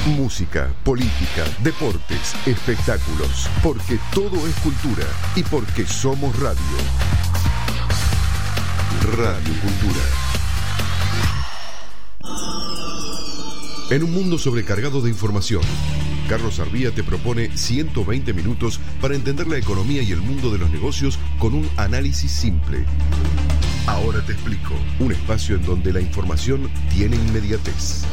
Música, política, deportes, espectáculos, porque todo es cultura y porque somos radio. Radio Cultura. En un mundo sobrecargado de información, Carlos Arbía te propone 120 minutos para entender la economía y el mundo de los negocios con un análisis simple. Ahora te explico, un espacio en donde la información tiene inmediatez.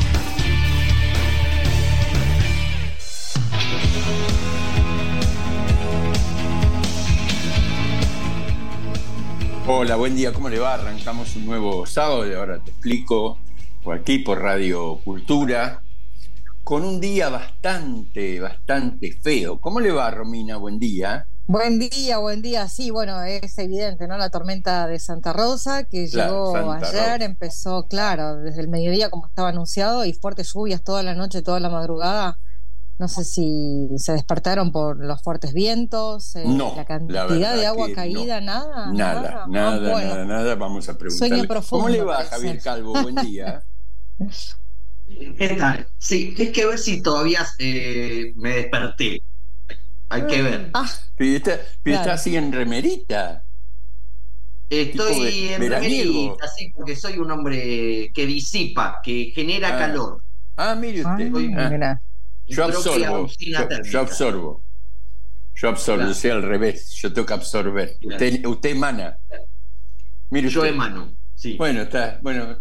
Hola, buen día, ¿cómo le va? Arrancamos un nuevo sábado y ahora te explico, por aquí, por Radio Cultura, con un día bastante feo. ¿Cómo le va, Romina? Buen día. Buen día. Sí, bueno, es evidente, ¿no? La tormenta de Santa Rosa que llegó ayer, empezó, claro, desde el mediodía como estaba anunciado y fuertes lluvias toda la noche, toda la madrugada. No sé si se despertaron por los fuertes vientos, no, la cantidad de agua caída, no. Nada. Vamos a preguntarle. Profundo, ¿Cómo le va, Javier Calvo? Buen día. ¿Qué tal? Sí, hay que ver si todavía me desperté. Hay que ver. Pero está así en remerita. Estoy en veraniego. remerita, sí, porque soy un hombre que disipa, que genera calor. Mire usted. Yo absorbo. Claro. Yo soy al revés. Yo tengo que absorber. Usted emana. Mire, yo emano. Sí. Bueno, está. Bueno,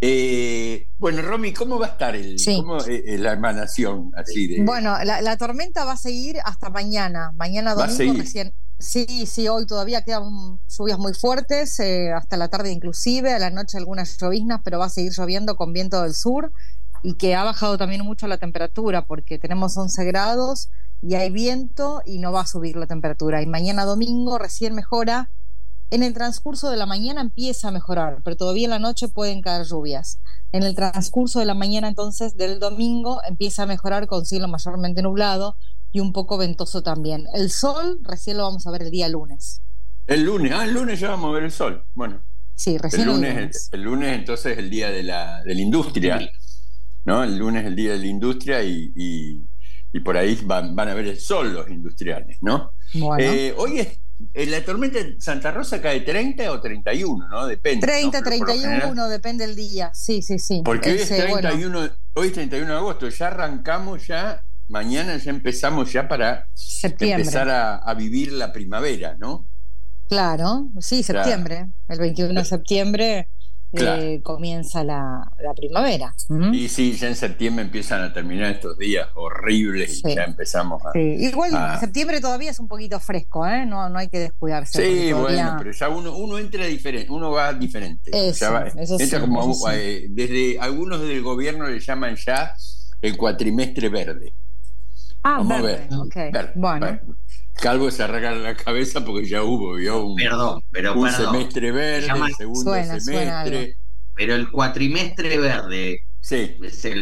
Romy, ¿cómo va a estar la emanación así de? Bueno, la tormenta va a seguir hasta mañana. Mañana domingo recién. Sí, hoy todavía quedan lluvias muy fuertes, hasta la tarde inclusive, a la noche algunas lloviznas, pero va a seguir lloviendo con viento del sur. Y que ha bajado también mucho la temperatura porque tenemos 11 grados y hay viento y no va a subir la temperatura. Y mañana domingo recién mejora. En el transcurso de la mañana empieza a mejorar, pero todavía en la noche pueden caer lluvias. En el transcurso de la mañana entonces del domingo empieza a mejorar con cielo mayormente nublado y un poco ventoso también. El sol recién lo vamos a ver el día lunes. El lunes ya vamos a ver el sol. Bueno. Sí, recién el lunes entonces es el día de la industria. ¿No? El lunes es el día de la industria y por ahí van a ver el sol los industriales, ¿no? Bueno. Hoy la tormenta de Santa Rosa cae 30 o 31, ¿no? Depende. 30, ¿no? 31, depende del día. Sí. Porque hoy es 31, hoy es 31 de agosto, ya arrancamos mañana ya empezamos para septiembre. Empezar a vivir la primavera, ¿no? Claro, sí, septiembre. Claro. El 21 de septiembre. Claro. Comienza la primavera. Y sí, ya en septiembre empiezan a terminar estos días horribles y ya empezamos a... Sí. Igual septiembre todavía es un poquito fresco, ¿eh? No hay que descuidarse. Sí, todavía... bueno, pero ya uno entra diferente, uno va diferente. Eso entra sí, como sí. Desde algunos del gobierno le llaman ya el cuatrimestre verde. Vamos verde, a ver. Okay. Verde. Bueno. Calvo se arranca la cabeza porque ya hubo un semestre verde, el segundo semestre. Pero el cuatrimestre verde se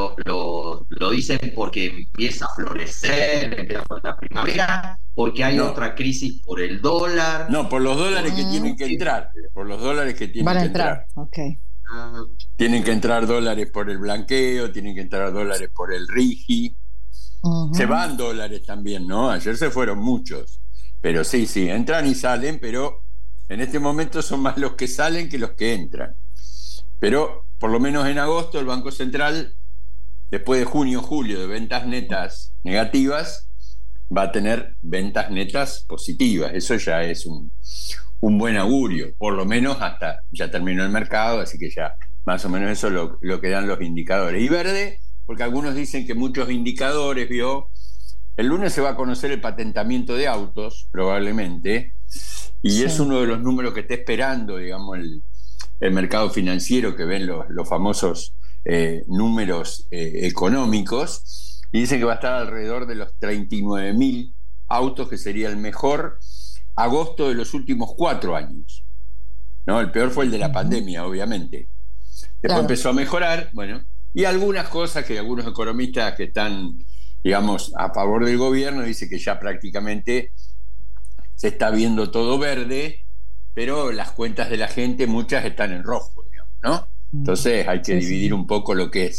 lo dicen porque empieza a florecer, empieza la primavera, porque hay otra crisis por el dólar. No, por los dólares que tienen que entrar. Por los dólares que tienen que entrar. Okay. Tienen que entrar dólares por el blanqueo, tienen que entrar dólares por el RIGI. Se van dólares también, ¿no? Ayer se fueron muchos, pero sí, entran y salen, pero en este momento son más los que salen que los que entran. Pero por lo menos en agosto el Banco Central, después de junio, julio de ventas netas negativas, va a tener ventas netas positivas. Eso ya es un buen augurio, por lo menos hasta ya terminó el mercado, así que ya más o menos eso es lo que dan los indicadores. Y verde, porque algunos dicen que muchos indicadores, el lunes se va a conocer el patentamiento de autos, probablemente, y es uno de los números que está esperando, digamos, el mercado financiero, que ven los famosos números económicos, y dicen que va a estar alrededor de los 39.000 autos, que sería el mejor agosto de los últimos 4 años, ¿no? El peor fue el de la pandemia, obviamente. Después empezó a mejorar, y algunas cosas que algunos economistas que están, digamos, a favor del gobierno dicen que ya prácticamente se está viendo todo verde, pero las cuentas de la gente, muchas están en rojo, digamos, ¿no? Entonces hay que dividir un poco lo que es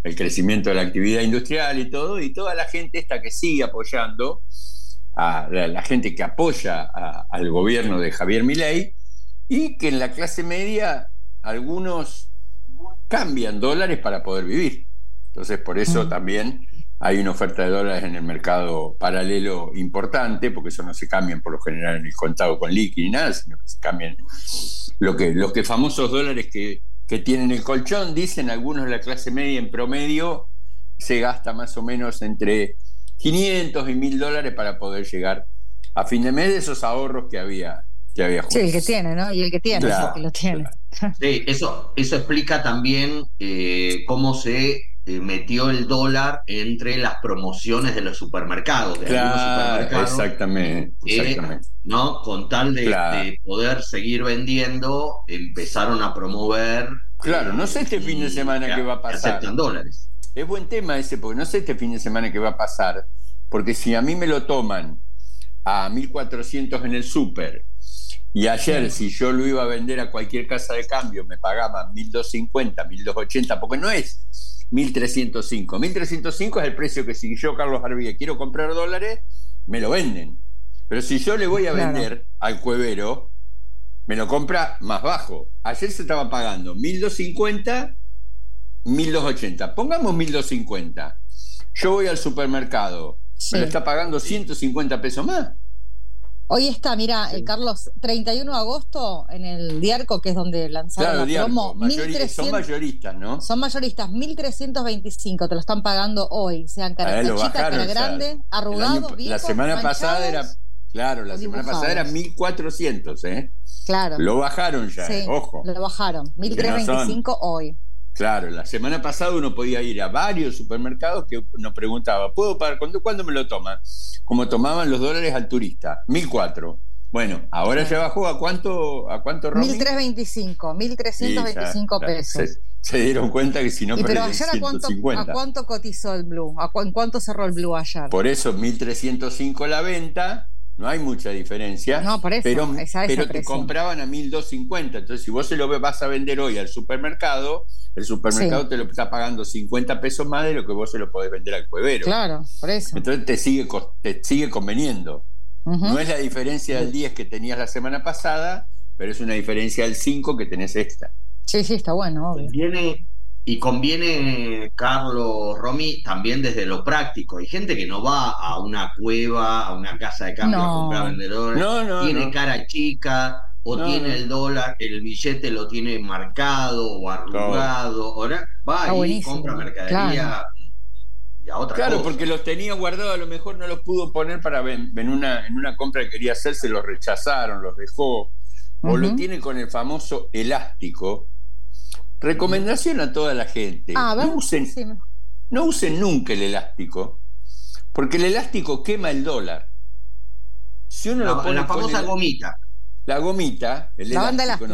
el crecimiento de la actividad industrial y todo, y toda la gente esta que sigue apoyando, a la gente que apoya al gobierno de Javier Milei, y que en la clase media algunos cambian dólares para poder vivir. Entonces, por eso también hay una oferta de dólares en el mercado paralelo importante, porque eso no se cambian por lo general en el contado con liqui ni nada, sino que se cambian los que famosos dólares que tienen el colchón. Dicen algunos de la clase media, en promedio se gasta más o menos entre 500 y 1.000 dólares para poder llegar a fin de mes de esos ahorros que había juntos. Sí, el que tiene, ¿no? Y el que tiene, claro, el que lo tiene. Claro. Sí, eso explica también cómo se metió el dólar entre las promociones de los supermercados. De claro, algunos supermercados, exactamente. ¿no? Con tal de poder seguir vendiendo, empezaron a promover. Claro, no sé este fin de semana qué va a pasar. Aceptan dólares. Es buen tema ese, porque no sé este fin de semana qué va a pasar, porque si a mí me lo toman a 1.400 en el súper, y ayer si yo lo iba a vender a cualquier casa de cambio me pagaban 1.250, 1.280, porque no es 1.305. 1.305 es el precio que si yo, Carlos Arbilla, quiero comprar dólares, me lo venden. Pero si yo le voy a vender al cuevero, me lo compra más bajo. Ayer se estaba pagando 1.250, 1.280. Pongamos 1.250. Yo voy al supermercado, me lo está pagando 150 pesos más. Hoy está, mira, Carlos, 31 de agosto en el Diarco, que es donde lanzaron la promo. Son mayoristas, ¿no? Son mayoristas, 1.325, te lo están pagando hoy. Sean cara chica, cara grande, arrugado, viejo, la semana pasada era, claro, la semana pasada era 1.400, ¿eh? Claro. Lo bajaron ya, ojo. Lo bajaron, 1.325 hoy. Claro, la semana pasada uno podía ir a varios supermercados que nos preguntaba, ¿puedo pagar? ¿Cuándo me lo toman? Como tomaban los dólares al turista, 1.400. Bueno, ahora ya bajó ¿a cuánto, Romy? 1.325 pesos. Se dieron cuenta que si no pero ayer ¿a cuánto cotizó el Blue? ¿En cuánto cerró el Blue ayer? Por eso 1.305 la venta. No hay mucha diferencia, no, por eso, pero te compraban a 1.250. Entonces, si vos se lo vas a vender hoy al supermercado, el supermercado te lo está pagando 50 pesos más de lo que vos se lo podés vender al cuevero. Claro, por eso. Entonces te sigue conveniendo. No es la diferencia del 10 que tenías la semana pasada, pero es una diferencia del 5 que tenés extra. Sí, está bueno, obvio. Conviene, Carlos, Romy, también desde lo práctico. Hay gente que no va a una cueva, a una casa de cambio a comprar vendedores. Tiene cara chica o tiene el dólar, el billete lo tiene marcado o arrugado. Ahora va y compra mercadería y a otra cosa. Porque los tenía guardados, a lo mejor no los pudo poner para en una compra que quería hacer, se los rechazaron, los dejó. O lo tiene con el famoso elástico. Recomendación a toda la gente. No usen nunca el elástico, porque el elástico quema el dólar. Si uno lo pone la famosa gomita. La gomita, el elástico,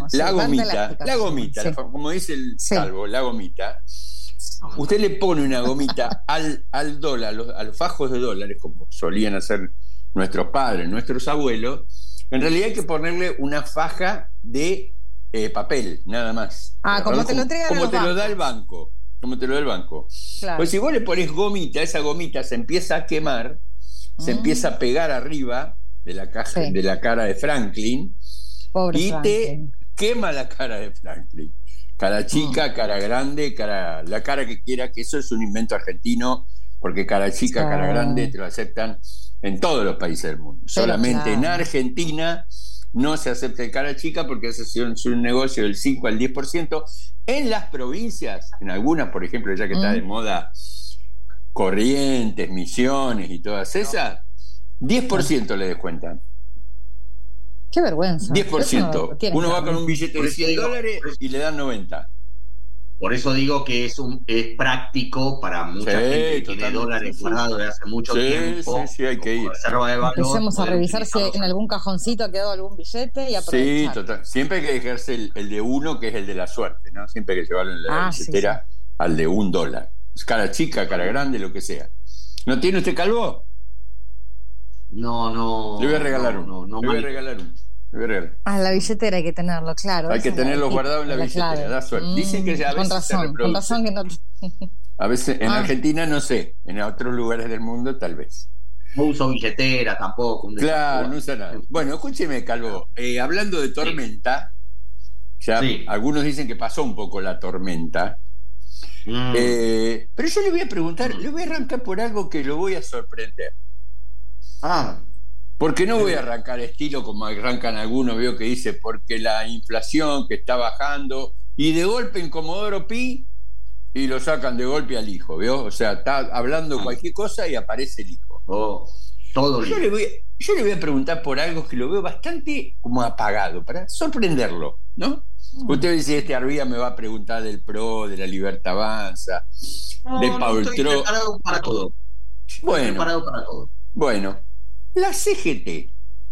la gomita, como dice el Calvo, la gomita. Usted le pone una gomita al dólar, a los fajos de dólares, como solían hacer nuestros padres, nuestros abuelos. En realidad hay que ponerle una faja de papel, nada más. Como te lo entregan como te lo da el banco. Claro. Pues si vos le pones gomita, esa gomita se empieza a quemar, se empieza a pegar arriba de la caja, de la cara de Franklin. Pobre y Franklin. Te quema la cara de Franklin. Cara chica, cara grande, la cara que quiera, que eso es un invento argentino, porque cara chica, cara grande te lo aceptan en todos los países del mundo. Solamente en Argentina no se acepta el cara chica porque es un negocio del 5 al 10%. En las provincias, en algunas, por ejemplo, ya que está de moda Corrientes, Misiones y todas esas, 10% le descuentan. Qué vergüenza. 10%. Uno va con un billete de $100 y le dan 90. Por eso digo que es práctico para mucha gente que tiene dólares guardados de hace mucho tiempo. Sí, hay que ir. Reserva de valor. Empecemos a revisar si en algún cajoncito ha quedado algún billete y aprovechar. Sí, total. Siempre hay que dejarse el de uno, que es el de la suerte, ¿no? Siempre hay que llevarlo en la billetera al de $1. Cara chica, cara grande, lo que sea. ¿No tiene usted, Calvo? No. Le voy a regalar uno. Le voy a regalar uno. La billetera hay que tenerlo, claro. Hay que tenerlo guardado en la billetera, da suerte. Dicen que ya a veces con razón que no. A veces en Argentina no sé, en otros lugares del mundo tal vez. No uso billetera tampoco. Claro, no usa nada. Bueno, escúcheme, Calvo, hablando de tormenta, ya algunos dicen que pasó un poco la tormenta, pero yo le voy a preguntar, le voy a arrancar por algo que lo voy a sorprender. Porque no voy a arrancar estilo como arrancan algunos, veo que dice, porque la inflación que está bajando, y de golpe en Comodoro Pi, y lo sacan de golpe al hijo, ¿vio? O sea, está hablando cualquier cosa y aparece el hijo. Todo yo le voy a preguntar por algo que lo veo bastante como apagado, para sorprenderlo, ¿no? Usted dice, este Arvía me va a preguntar del PRO, de la Libertad Avanza, de Paul Estoy preparado para todo. Bueno, la CGT.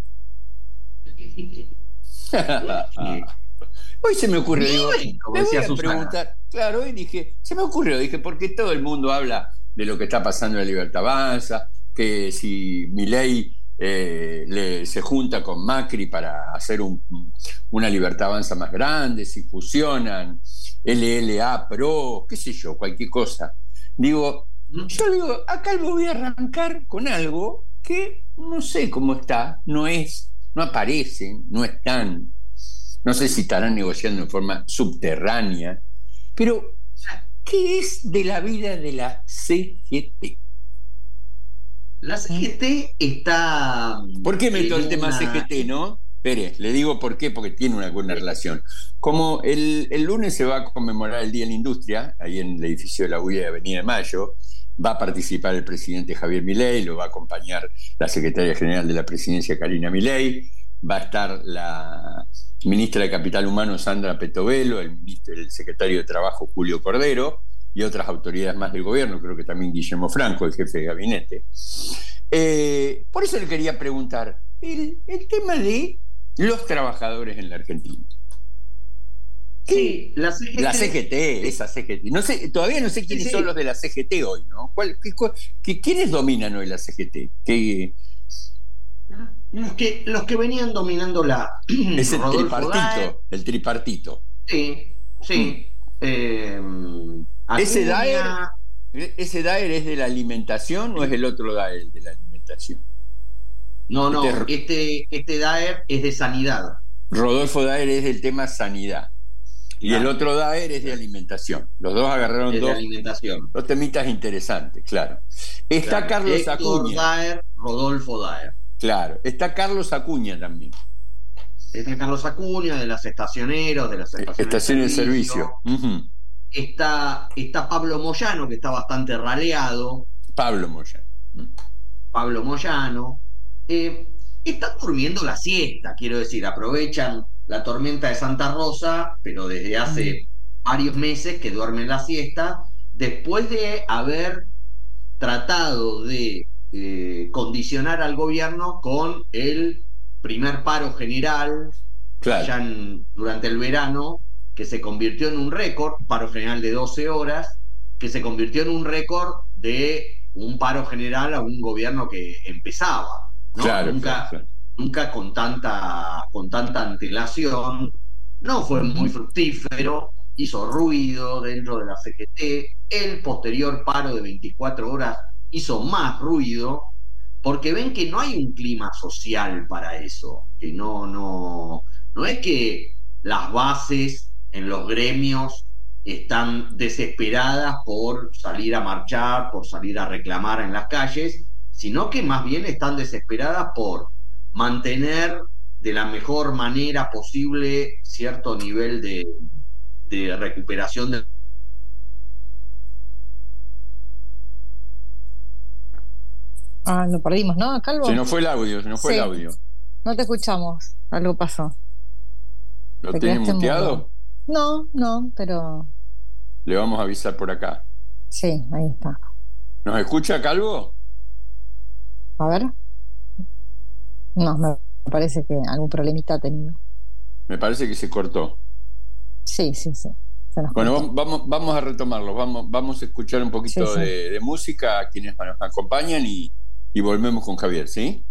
Hoy se me ocurrió, me voy a preguntar, claro, hoy dije, porque todo el mundo habla de lo que está pasando en la Libertad Avanza, que si Milei se junta con Macri para hacer una Libertad Avanza más grande, si fusionan LLA, PRO, qué sé yo, cualquier cosa. Yo digo, acá voy a arrancar con algo que no sé cómo está, no aparecen, no están, no sé si estarán negociando en forma subterránea, pero ¿qué es de la vida de la CGT? La CGT está... ¿Por qué meto el tema CGT, no? Espere, le digo por qué, porque tiene una buena relación. Como el lunes se va a conmemorar el Día de la Industria, ahí en el edificio de la UIA de Avenida de Mayo, va a participar el presidente Javier Milei, lo va a acompañar la secretaria general de la presidencia, Karina Milei, va a estar la ministra de Capital Humano, Sandra Petovelo, el secretario de Trabajo, Julio Cordero, y otras autoridades más del gobierno, creo que también Guillermo Franco, el jefe de gabinete. Por eso le quería preguntar el tema de los trabajadores en la Argentina. Sí, la CGT. Esa CGT. No sé, todavía no sé quiénes son los de la CGT hoy, ¿no? ¿Quiénes dominan hoy la CGT? Los que venían dominando es el tripartito. Sí. ¿Ese Daer es de la alimentación o es el otro Daer de la alimentación? No, este Daer es de sanidad. Rodolfo Daer es del tema sanidad. Y el otro Daer es de alimentación. Los dos agarraron dos temitas interesantes, claro. Está Carlos Acuña. Daer, Rodolfo Daer. Claro. Está Carlos Acuña también. Está Carlos Acuña, de las estacioneros, de las estaciones de servicio. Uh-huh. Está Pablo Moyano, que está bastante raleado. Pablo Moyano. Están durmiendo la siesta, quiero decir, aprovechan la tormenta de Santa Rosa, pero desde hace varios meses que duermen la siesta, después de haber tratado de condicionar al gobierno con el primer paro general, allá durante el verano, que se convirtió en un récord, paro general de 12 horas, que se convirtió en un récord de un paro general a un gobierno que empezaba, ¿no? Claro, nunca con tanta antelación, no fue muy fructífero, hizo ruido dentro de la CGT, el posterior paro de 24 horas hizo más ruido, porque ven que no hay un clima social para eso, que no es que las bases en los gremios están desesperadas por salir a marchar, por salir a reclamar en las calles, sino que más bien están desesperadas por mantener de la mejor manera posible cierto nivel de recuperación de... Lo perdimos, ¿no, Calvo? Se nos fue el audio. No te escuchamos, algo pasó. ¿Lo tienes muteado? No, pero... Le vamos a avisar por acá. Sí, ahí está. ¿Nos escucha, Calvo? A ver. No, me parece que algún problemita ha tenido. Me parece que se cortó. Sí. Bueno, vamos a retomarlo. Vamos a escuchar un poquito de música a quienes nos acompañan y volvemos con Javier, ¿sí?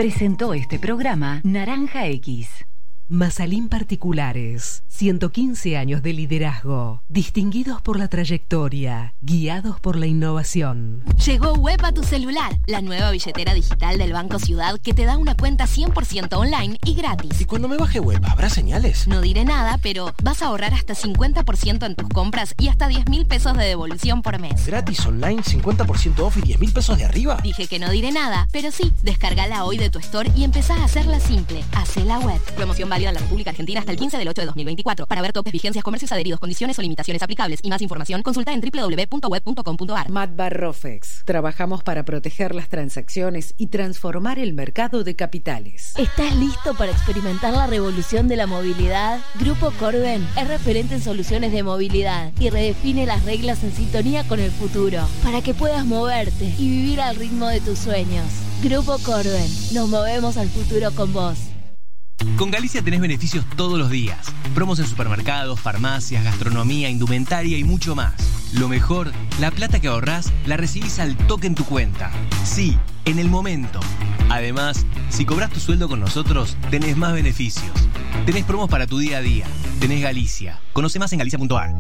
Presentó este programa Naranja X. Mazalín Particulares, 115 años de liderazgo, distinguidos por la trayectoria, guiados por la innovación. Llegó Web a tu celular, la nueva billetera digital del Banco Ciudad que te da una cuenta 100% online y gratis. ¿Y cuando me baje Web, habrá señales? No diré nada, pero vas a ahorrar hasta 50% en tus compras y hasta 10.000 pesos de devolución por mes. ¿Gratis online, 50% off y 10.000 pesos de arriba? Dije que no diré nada, pero sí, descargala hoy de tu store y empezá a hacerla simple. Hacela web. Promoción válida en la República Argentina hasta el 15 del 8 de 2024. Para ver topes, vigencias, comercios adheridos, condiciones o limitaciones aplicables y más información, consulta en www.web.com.ar. Matbar Rofex. Trabajamos para proteger las transacciones y transformar el mercado de capitales. ¿Estás listo para experimentar la revolución de la movilidad? Grupo Corben es referente en soluciones de movilidad y redefine las reglas en sintonía con el futuro para que puedas moverte y vivir al ritmo de tus sueños. Grupo Corben. Nos movemos al futuro con vos. Con Galicia tenés beneficios todos los días. Promos en supermercados, farmacias, gastronomía, indumentaria y mucho más. Lo mejor, la plata que ahorrás la recibís al toque en tu cuenta. Sí, en el momento. Además, si cobras tu sueldo con nosotros, tenés más beneficios. Tenés promos para tu día a día. Tenés Galicia. Conoce más en galicia.ar.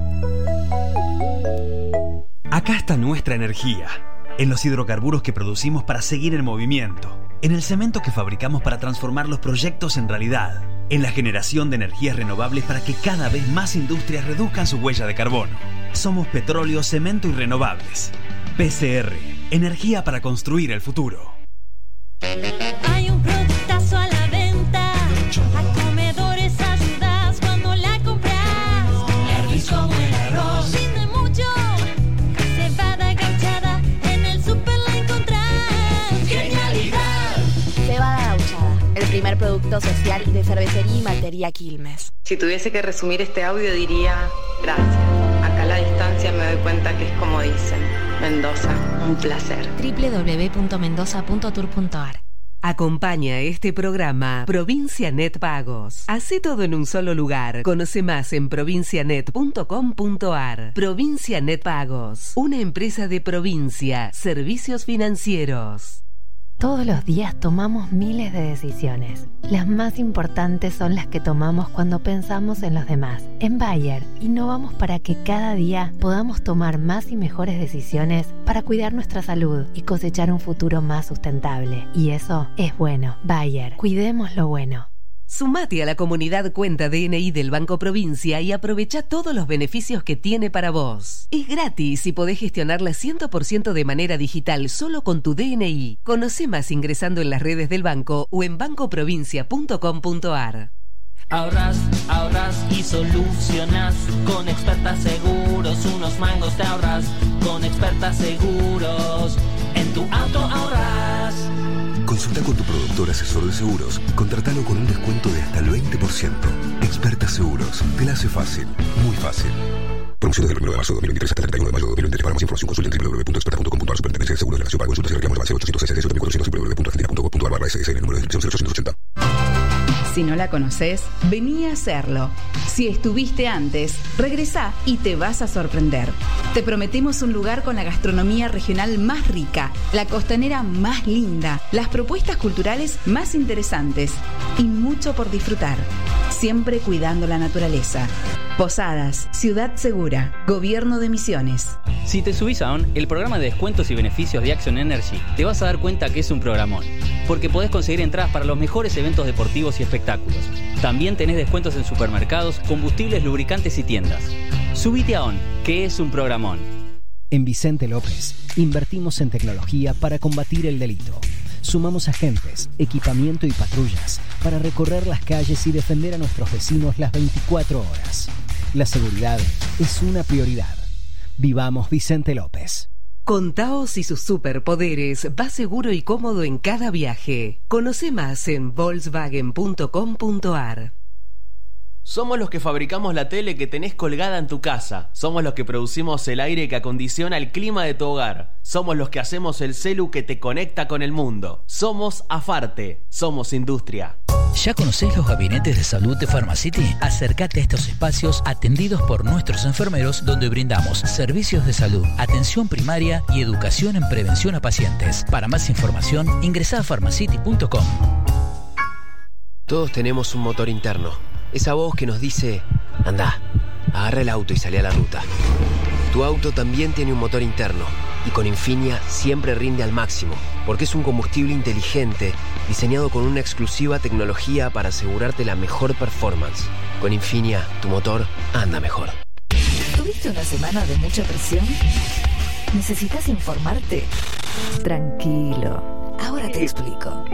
Acá está nuestra energía. En los hidrocarburos que producimos para seguir en movimiento. En el cemento que fabricamos para transformar los proyectos en realidad. En la generación de energías renovables para que cada vez más industrias reduzcan su huella de carbono. Somos petróleo, cemento y renovables. PCR, energía para construir el futuro. Hay un productazo a la venta. A comedores ayudas cuando la compras. Es rico como el arroz. Rinde mucho. Cebada gauchada. En el súper la encontrás. ¡Genialidad! Cebada Gauchada, el primer producto social de cervecería y maltería Quilmes. Si tuviese que resumir este audio diría, gracias. Acá a la distancia me doy cuenta que es como dicen, Mendoza, un placer. www.mendoza.tour.ar. Acompaña este programa Provincia Net Pagos. Hace todo en un solo lugar. Conoce más en provincianet.com.ar. Provincia Net Pagos, una empresa de Provincia, servicios financieros. Todos los días tomamos miles de decisiones. Las más importantes son las que tomamos cuando pensamos en los demás. En Bayer, innovamos para que cada día podamos tomar más y mejores decisiones para cuidar nuestra salud y cosechar un futuro más sustentable. Y eso es bueno. Bayer, cuidemos lo bueno. Sumate a la comunidad Cuenta DNI del Banco Provincia y aprovecha todos los beneficios que tiene para vos. Es gratis y podés gestionarla 100% de manera digital solo con tu DNI. Conoce más ingresando en las redes del banco o en bancoprovincia.com.ar. Ahorras y solucionas con Experta Seguros. Unos mangos te ahorras con Experta Seguros. En tu auto ahorras. Consulta con tu productor asesor de seguros. Contratalo con un descuento de hasta el 20%. Experta Seguros. Te la hace fácil. Muy fácil. Promoción desde el 1 de marzo de 2023 hasta el 31 de mayo de 2023. Para más información consulta en www.experta.com.ar. Superintendencia de Seguros de la Nación. Para consultas y reclamos al 806 www.argentina.gov.ar/SSN, el número de inscripción 0880. Si no la conoces, vení a hacerlo. Si estuviste antes, regresá y te vas a sorprender. Te prometemos un lugar con la gastronomía regional más rica, la costanera más linda, las propuestas culturales más interesantes y mucho por disfrutar. Siempre cuidando la naturaleza. Posadas, Ciudad Segura, Gobierno de Misiones. Si te subís a ON, el programa de descuentos y beneficios de Action Energy, te vas a dar cuenta que es un programón, porque podés conseguir entradas para los mejores eventos deportivos y espectáculos. También tenés descuentos en supermercados, combustibles, lubricantes y tiendas. Subite a ON, que es un programón. En Vicente López, invertimos en tecnología para combatir el delito. Sumamos agentes, equipamiento y patrullas para recorrer las calles y defender a nuestros vecinos las 24 horas. La seguridad es una prioridad. Vivamos Vicente López. Con Taos y sus superpoderes, vas seguro y cómodo en cada viaje. Conoce más en volkswagen.com.ar. Somos los que fabricamos la tele que tenés colgada en tu casa. Somos los que producimos el aire que acondiciona el clima de tu hogar. Somos los que hacemos el celu que te conecta con el mundo. Somos Afarte. Somos industria. ¿Ya conocés los gabinetes de salud de Pharmacity? Acércate a estos espacios atendidos por nuestros enfermeros, donde brindamos servicios de salud, atención primaria y educación en prevención a pacientes. Para más información, ingresá a pharmacity.com. Todos tenemos un motor interno. Esa voz que nos dice: andá, agarra el auto y salí a la ruta. Tu auto también tiene un motor interno, y con Infinia siempre rinde al máximo, porque es un combustible inteligente diseñado con una exclusiva tecnología para asegurarte la mejor performance. Con Infinia, tu motor anda mejor. ¿Tuviste una semana de mucha presión? ¿Necesitas informarte? Tranquilo, ahora te explico.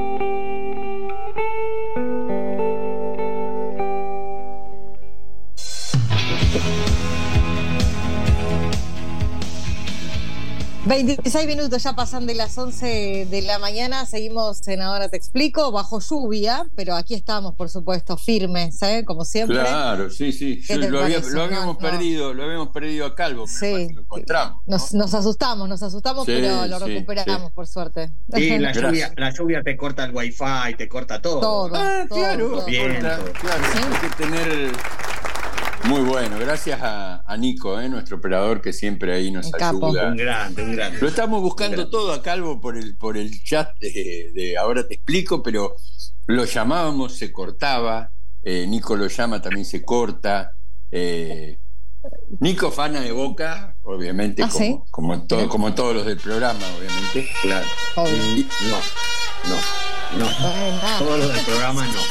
...26 minutos ya pasan de las 11 de la mañana... ...seguimos en Ahora Te Explico... ...bajo lluvia, pero aquí estamos, por supuesto, firmes, como siempre. Claro, sí. Lo habíamos perdido a Calvo, sí. Lo encontramos. Nos asustamos, sí, pero lo recuperamos, por suerte. Sí, la lluvia te corta el wifi, te corta todo. Claro, hay que tener... Muy bueno, gracias a Nico, nuestro operador, que siempre ahí nos ayuda. Un grande. Lo estamos buscando todo a Calvo por el chat de Ahora Te Explico, pero lo llamábamos, se cortaba. Nico lo llama, también se corta. Nico, fana de Boca, obviamente, como todos los del programa, obviamente. Claro. No. Todos los del programa no.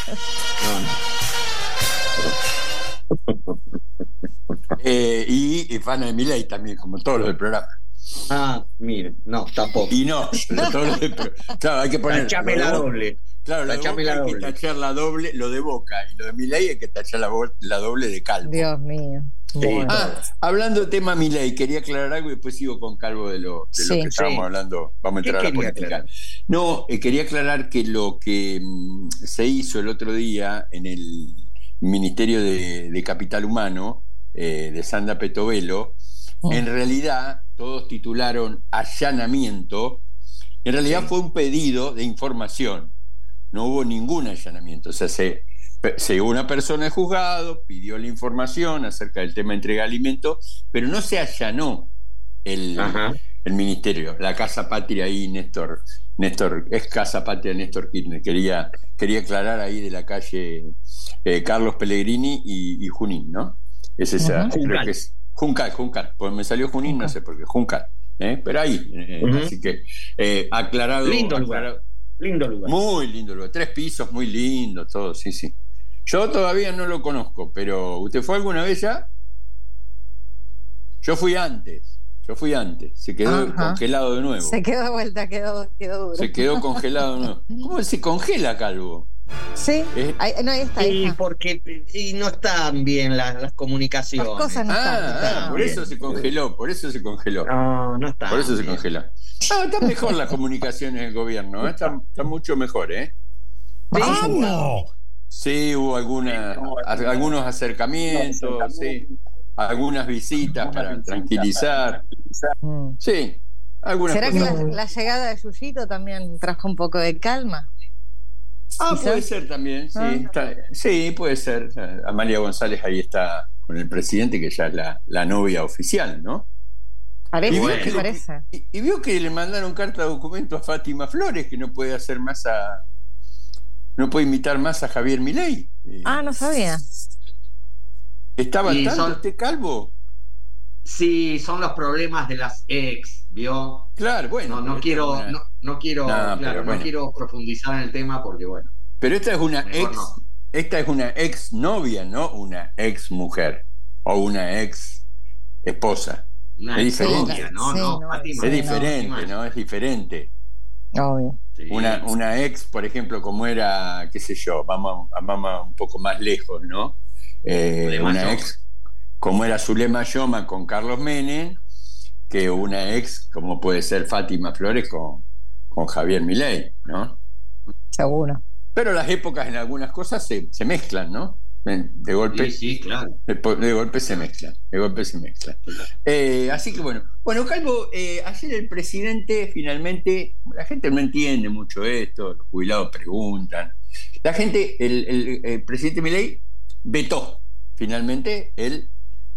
Y fana de Milei también, como todos los del programa. Mire, no, tampoco. Y no, todos los del claro, hay que poner la doble. Claro, la de Boca hay que tachar la doble, lo de Boca, y lo de Milei hay que tachar la doble de Calvo. Dios mío. Bueno. Hablando de tema Milei, quería aclarar algo y después sigo con Calvo de lo que estábamos hablando. Vamos a entrar a la política. Aclarar? No, quería aclarar que lo que se hizo el otro día en el Ministerio de Capital Humano de Sandra Petovelo, en realidad todos titularon allanamiento. En realidad fue un pedido de información, no hubo ningún allanamiento. O sea, se llegó una persona al juzgado, pidió la información acerca del tema de entrega de alimentos, pero no se allanó el ministerio, la Casa Patria ahí. Néstor es Casa Patria Néstor Kirchner. Quería aclarar ahí de la calle Carlos Pellegrini y Junín, ¿no? Es esa, creo que es Juncal, pues me salió Junín, no sé por qué, Juncal, pero ahí, así que aclarado. Lindo lugar. Muy lindo lugar, 3 pisos, muy lindo, todo, sí. Yo todavía no lo conozco, pero ¿usted fue alguna vez ya? Yo fui antes, se quedó congelado de nuevo. Se quedó de vuelta, quedó duro. Se quedó congelado de nuevo. ¿Cómo se congela, Calvo? Sí, ahí está. Sí, porque no están bien las comunicaciones. Las cosas no están. Por eso se congeló. No está. Por eso se congeló. Están mejor las comunicaciones del gobierno, están mucho mejor, ¡Vamos! Sí, hubo algunos acercamientos, algunas visitas para tranquilizar. Sí, algunas ¿Será cosas. que la llegada de Yuyito también trajo un poco de calma? Puede ser también, sí, puede ser. Amalia González ahí está con el presidente, que ya es la novia oficial, ¿no? Parece. Y vio que le mandaron carta de documento a Fátima Flores, que no puede hacer más no puede imitar más a Javier Milei. No sabía. ¿Estaba al tanto usted, Calvo? Sí, son los problemas de las ex, ¿vio? Claro, bueno. No quiero profundizar en el tema porque, bueno. Pero esta es una ex novia, no una ex mujer o una ex esposa. Es diferente, ¿no? Es diferente. Obvio. Sí. Una ex, por ejemplo, como era, qué sé yo, vamos un poco más lejos, ¿no? Una ex como era Zulema Yoma con Carlos Menem, que una ex como puede ser Fátima Flores con Javier Milei, ¿no? Seguro. Pero las épocas en algunas cosas se mezclan, ¿no? De golpe. Sí, claro. De golpe se mezclan. Así que bueno, Calvo, ayer el presidente finalmente, la gente no entiende mucho esto, los jubilados preguntan. La gente, el presidente Milei vetó finalmente el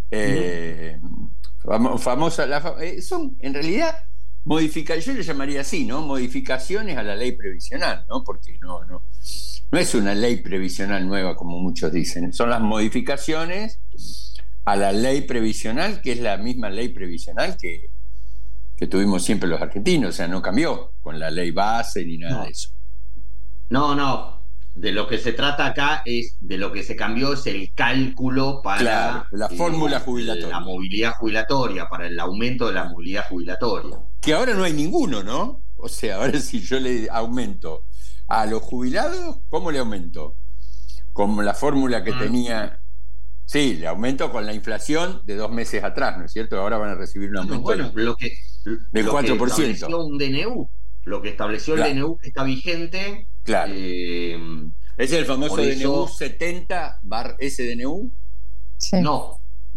son en realidad modificaciones, yo le llamaría así, ¿no? Modificaciones a la ley previsional, ¿no? Porque no es una ley previsional nueva como muchos dicen, son las modificaciones a la ley previsional, que es la misma ley previsional que tuvimos siempre los argentinos, o sea, no cambió con la ley base ni nada de eso. No, de lo que se trata acá de lo que se cambió es el cálculo para la fórmula jubilatoria. La movilidad jubilatoria, para el aumento de la movilidad jubilatoria. Que ahora no hay ninguno, ¿no? O sea, ahora si yo le aumento a los jubilados, ¿cómo le aumento? Con la fórmula que tenía. Sí, le aumento con la inflación de 2 meses atrás, ¿no es cierto? Ahora van a recibir un aumento del 4%. Lo que estableció el DNU que está vigente. Claro. ¿Es el famoso DNU 70/SDNU? Sí. No.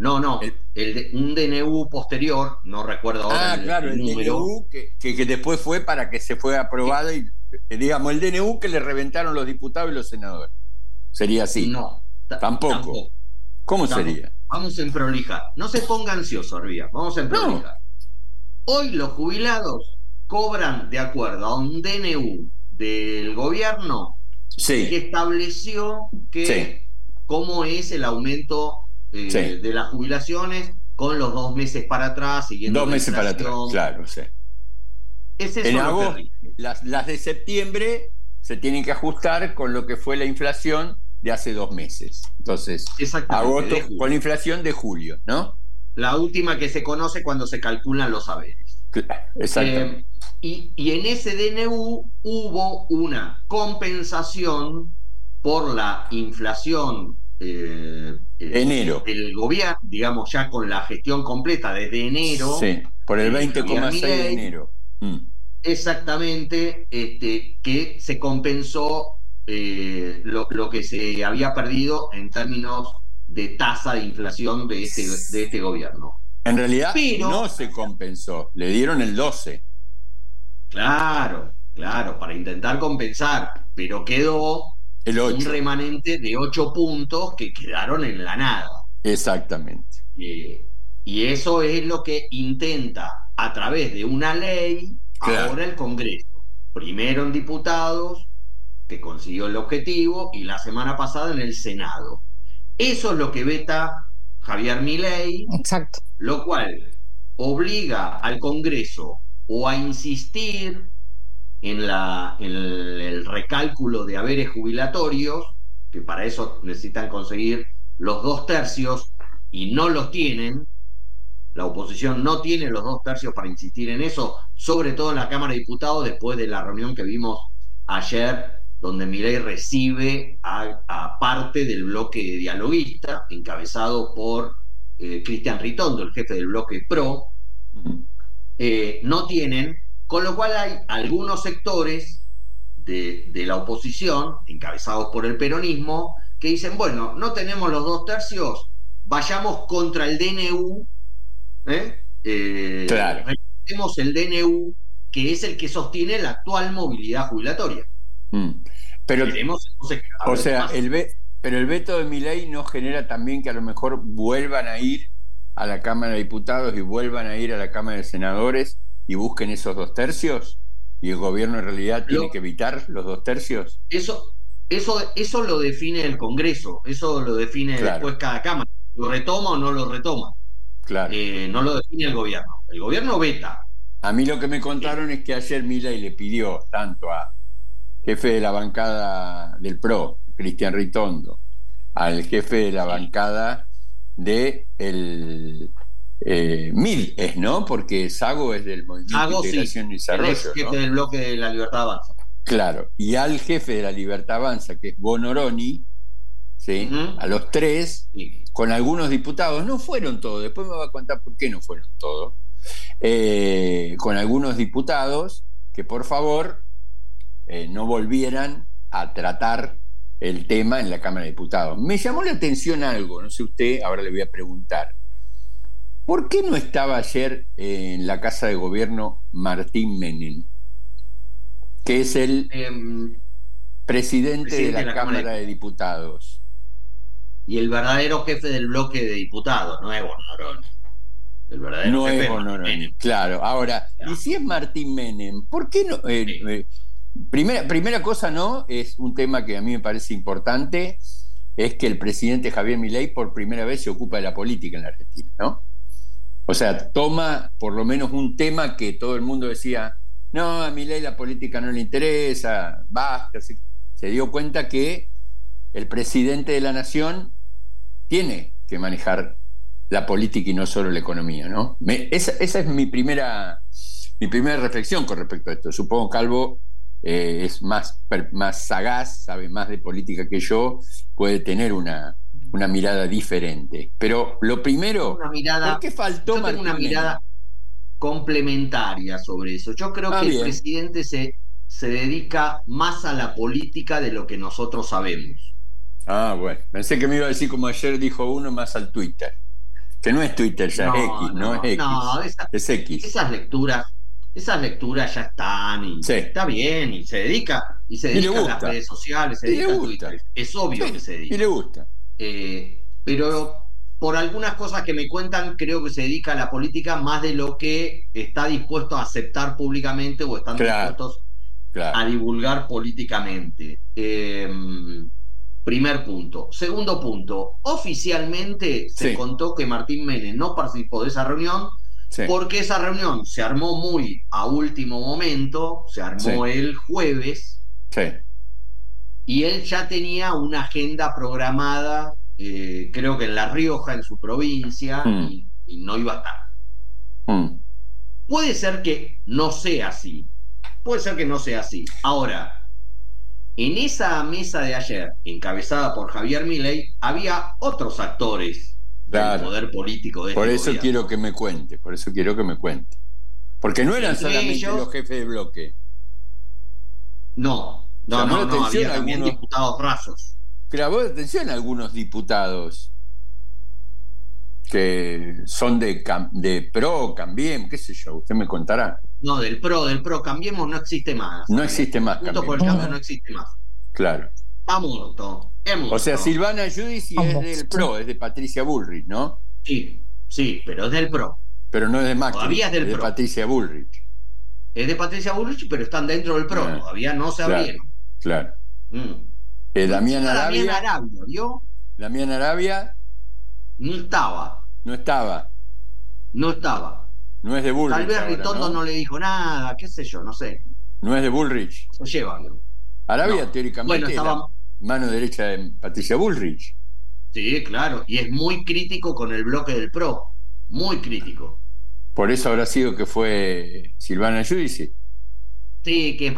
Un DNU posterior, no recuerdo ahora. Claro, el DNU que después fue para que se fue aprobado y, digamos, el DNU que le reventaron los diputados y los senadores. ¿Sería así? No. Tampoco. ¿Cómo sería? Vamos en prolija. No se ponga ansioso, Arbía. Vamos en prolija. No. Hoy los jubilados cobran de acuerdo a un DNU del gobierno que estableció cómo es el aumento de las jubilaciones con los 2 meses para atrás, siguiendo 2 meses para atrás, claro, sí. Es eso en agosto, las de septiembre se tienen que ajustar con lo que fue la inflación de hace 2 meses. Entonces, agosto con la inflación de julio, ¿no? La última que se conoce cuando se calculan los saberes. Exacto. Y en ese DNU hubo una compensación por la inflación enero. El gobierno, digamos, ya con la gestión completa desde enero. Sí, por el 20,6 de enero. Exactamente, que se compensó lo que se había perdido en términos de tasa de inflación de este gobierno. En realidad no se compensó, le dieron el 12. Claro, para intentar compensar, pero quedó un remanente de 8 puntos que quedaron en la nada. Exactamente. Y eso es lo que intenta, a través de una ley, ahora el Congreso. Primero en diputados, que consiguió el objetivo, y la semana pasada en el Senado. Eso es lo que veta Javier Milei. Exacto. Lo cual obliga al Congreso o a insistir en el recálculo de haberes jubilatorios, que para eso necesitan conseguir los 2/3 y no los tienen. La oposición no tiene los 2/3 para insistir en eso, sobre todo en la Cámara de Diputados, después de la reunión que vimos ayer, donde Milei recibe a parte del bloque dialoguista, encabezado por Cristian Ritondo, el jefe del bloque PRO. No tienen, con lo cual hay algunos sectores de la oposición, encabezados por el peronismo, que dicen, bueno, no tenemos los 2/3, vayamos contra el DNU, tenemos el DNU, que es el que sostiene la actual movilidad jubilatoria. Pero el veto de Milei no genera también que a lo mejor vuelvan a ir a la Cámara de Diputados y vuelvan a ir a la Cámara de Senadores y busquen esos 2/3, y el gobierno en realidad tiene que evitar los 2/3. Eso lo define el Congreso, eso lo define después cada Cámara. ¿Lo retoma o no lo retoma? Claro. No lo define el gobierno veta. A mí lo que me contaron es que ayer Milei le pidió tanto a jefe de la bancada del PRO, Cristian Ritondo, al jefe de la bancada de el MID, ¿no? Porque Sago es del Movimiento de Integración y Desarrollo, el jefe del bloque de la Libertad Avanza. Claro, y al jefe de la Libertad Avanza, que es Bonoroni, ¿sí? A los 3, con algunos diputados, no fueron todos, después me va a contar por qué no fueron todos, con algunos diputados que por favor no volvieran a tratar el tema en la Cámara de Diputados. Me llamó la atención algo, no sé usted, ahora le voy a preguntar. ¿Por qué no estaba ayer en la Casa de Gobierno Martín Menem, que es el presidente de la Cámara de Diputados? Y el verdadero jefe del bloque de diputados, no es Bonoroni. El verdadero jefe es Bonoroni, claro. Ahora, y si es Martín Menem, ¿por qué no? Primera cosa, ¿no? Es un tema que a mí me parece importante, es que el presidente Javier Milei por primera vez se ocupa de la política en la Argentina, ¿no? O sea, toma por lo menos un tema que todo el mundo decía, no, a Milei la política no le interesa, basta. Se dio cuenta que el presidente de la nación tiene que manejar la política y no solo la economía, ¿no? Esa es mi primera reflexión con respecto a esto. Supongo que Calvo es más sagaz, sabe más de política que yo, puede tener una mirada diferente. Pero lo primero, ¿por qué faltó Martín? Yo tengo una mirada complementaria sobre eso. Yo creo que el presidente se dedica más a la política de lo que nosotros sabemos. Bueno, pensé que me iba a decir, como ayer dijo uno, más al Twitter. Que no es Twitter, ya es X, no es X. No, es X. Esas lecturas ya están y está bien, y se dedica a las redes sociales, se dedica a Twitter. Es obvio que se dedica. Y le gusta. Pero por algunas cosas que me cuentan, creo que se dedica a la política más de lo que está dispuesto a aceptar públicamente o están dispuestos a divulgar políticamente. Primer punto. Segundo punto, oficialmente se contó que Martín Menem no participó de esa reunión porque esa reunión se armó muy a último momento, se armó el jueves y él ya tenía una agenda programada, creo que en La Rioja, en su provincia, y no iba a estar. Puede ser que no sea así. Ahora, en esa mesa de ayer, encabezada por Javier Milei, había otros actores del poder político de este gobierno. Por eso quiero que me cuente. Porque no eran solamente los jefes de bloque. No, había también diputados rasos. Clavó de atención a algunos diputados que son de PRO, Cambiemos, qué sé yo, usted me contará. No, del PRO, Cambiemos no existe más. No existe más. Juntos por el Cambio no existe más. Claro. Está muerto. O sea, Silvana Giudici es del PRO, es de Patricia Bullrich, ¿no? Sí, pero es del PRO. Pero no es de Macri, todavía es del PRO. De Patricia Bullrich. Es de Patricia Bullrich, pero están dentro del PRO, todavía no se abrieron. Claro. Damián Arabia, ¿vio? Damián Arabia no estaba. No es de Bullrich. Tal vez Ritondo no le dijo nada, qué sé yo, no sé. No es de Bullrich. Se llevan. Arabia teóricamente es la mano derecha de Patricia Bullrich. Sí, claro, y es muy crítico con el bloque del PRO, muy crítico. Por eso habrá sido que fue Silvana Giudici. Sí, que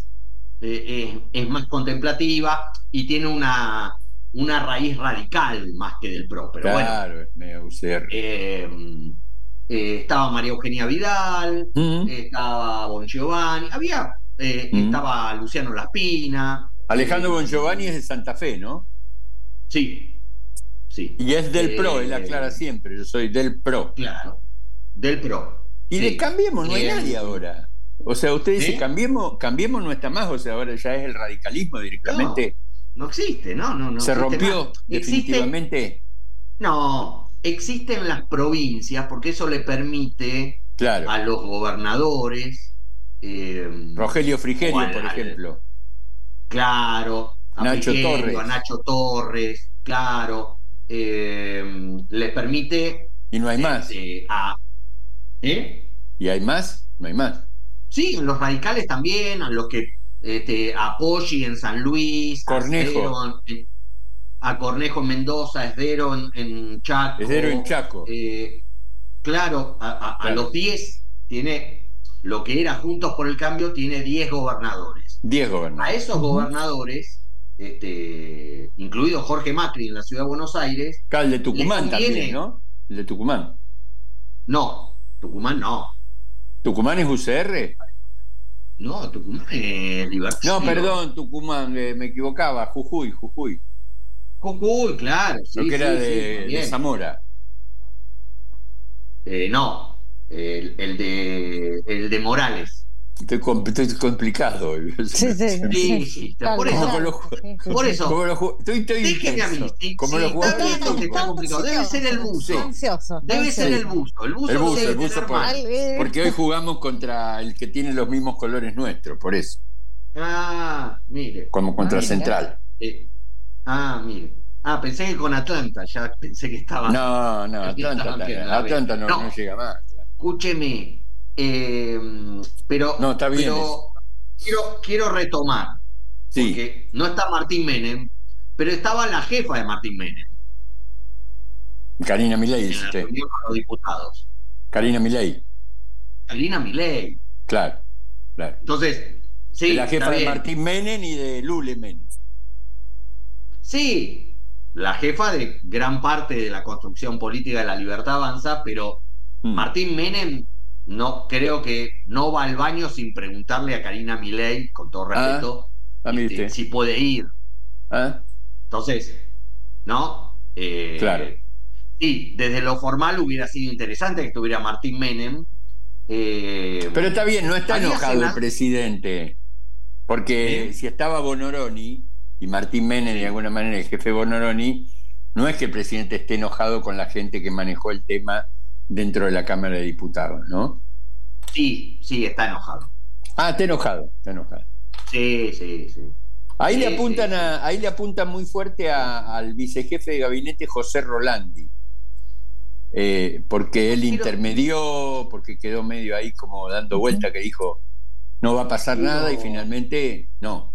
es más contemplativa y tiene una raíz radical más que del PRO, pero claro, es medio UCR. Estaba María Eugenia Vidal, estaba Bon Giovanni, estaba Luciano Laspina. Alejandro Bon Giovanni es de Santa Fe, ¿no? Sí. Y es del PRO, él aclara siempre, yo soy del PRO. Claro, del PRO. Y de Cambiemos no hay nadie ahora. O sea, usted dice Cambiemos no está más, o sea, ahora ya es el radicalismo directamente. No existe, no. Se rompió definitivamente. No, existen las provincias porque eso le permite a los gobernadores. Rogelio Frigerio, por ejemplo. Claro. A Nacho Torres, claro. Les permite. Y no hay más. ¿Y hay más? No hay más. Sí, los radicales también, a los que a Poggi en San Luis, Cornejo. A Cornejo en Mendoza, Esdero en Chaco. Claro, a los 10 tiene lo que era Juntos por el Cambio, tiene 10 gobernadores. 10 gobernadores. A esos gobernadores, incluido Jorge Macri en la ciudad de Buenos Aires. El de Tucumán también, ¿no? El de Tucumán. No, Tucumán no. ¿Tucumán es UCR? No, Tucumán es Libertad. No, perdón, Tucumán, me equivocaba. Jujuy. Jujuy, claro. Sí, lo que era de Zamora. No, el de Morales. Estoy complicado. Sí. Por eso. Déjeme a mí. Como los jugadores está complicado. Debe ser el buzo. Debe ser el buzo. El buzo porque hoy jugamos contra el que tiene los mismos colores nuestros, por eso. Mire. Como contra Central. Mire. Pensé que con Atlanta, ya pensé que estaba. No, Atlanta no llega más. Escúcheme. Pero no, está bien, pero quiero retomar, porque no está Martín Menem, pero estaba la jefa de Martín Menem, Karina Milei, en la reunión con los diputados. Karina Milei, claro. Entonces, sí, la jefa de Martín Menem y de Lule Menem. Sí, la jefa de gran parte de la construcción política de La Libertad Avanza, pero Martín Menem no creo que no va al baño sin preguntarle a Karina Milei, con todo respeto, si puede ir. Entonces, ¿no? Claro. Sí, desde lo formal hubiera sido interesante que estuviera Martín Menem. Pero está bien, no está enojado el presidente, porque si estaba Bonoroni y Martín Menem de alguna manera el jefe Bonoroni, no es que el presidente esté enojado con la gente que manejó el tema dentro de la Cámara de Diputados, ¿no? Sí, está enojado. Está enojado. Sí. Ahí le apuntan muy fuerte al vicejefe de gabinete José Rolandi, porque él intermedió, porque quedó medio ahí como dando vuelta, que dijo no va a pasar nada y finalmente no.